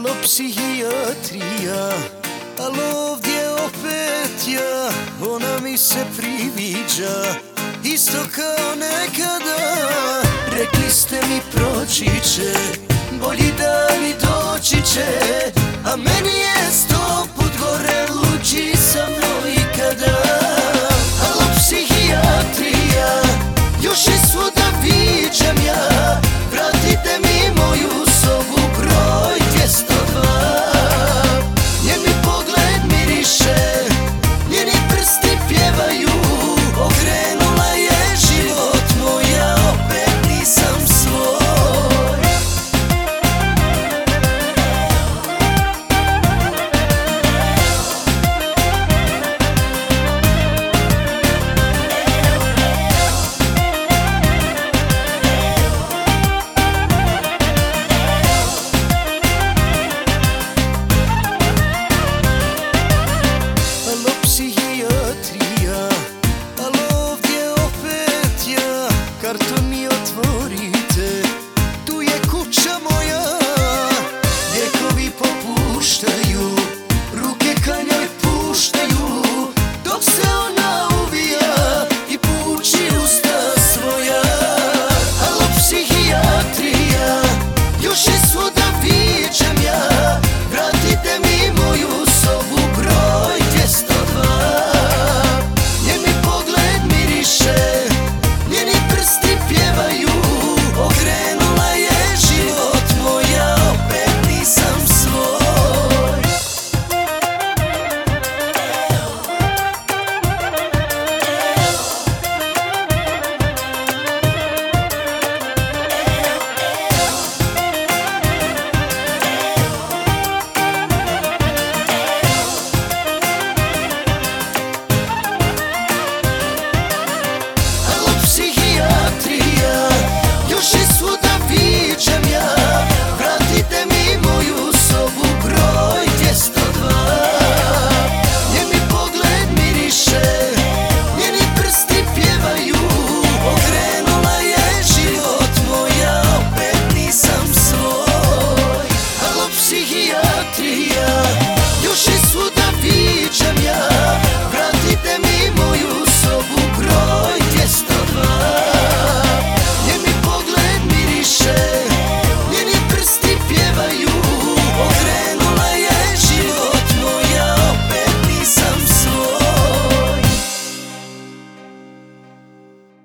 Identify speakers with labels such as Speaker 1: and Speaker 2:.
Speaker 1: Alo psihijatrija, alo ovdje opet ja, ona mi se priviđa, isto kao nekada. Rekli ste mi proći će, bolji dani doći će, a meni je 100 put gore, luđi sa mnom ikada. Alo psihijatrija, još je svuda viđam ja, vratite mi moju sobu broj 202. Njeni pogled miriše, njeni prsti pjevaju, okrenula je život moj, ja opet nisam svoj. Karton mi otvorite, tu je kuća moja, lijekovi popuštaju, ruke ka njoj puštaju, dok se ona uvija i puči usta svoja. Alo psihijatrija, još je svuda viđam ja, vratite mi moju sobu broj 202. Njeni pogled miriše, prsti pjevaju, okrenula je život moj, ja opet nisam svoj. Još je svuda viđam ja, vratite mi moju sobu broj 202. Njeni pogled miriše, njeni prsti pjevaju, okrenula je život moj, ja opet nisam svoj. Alo psihijatrija,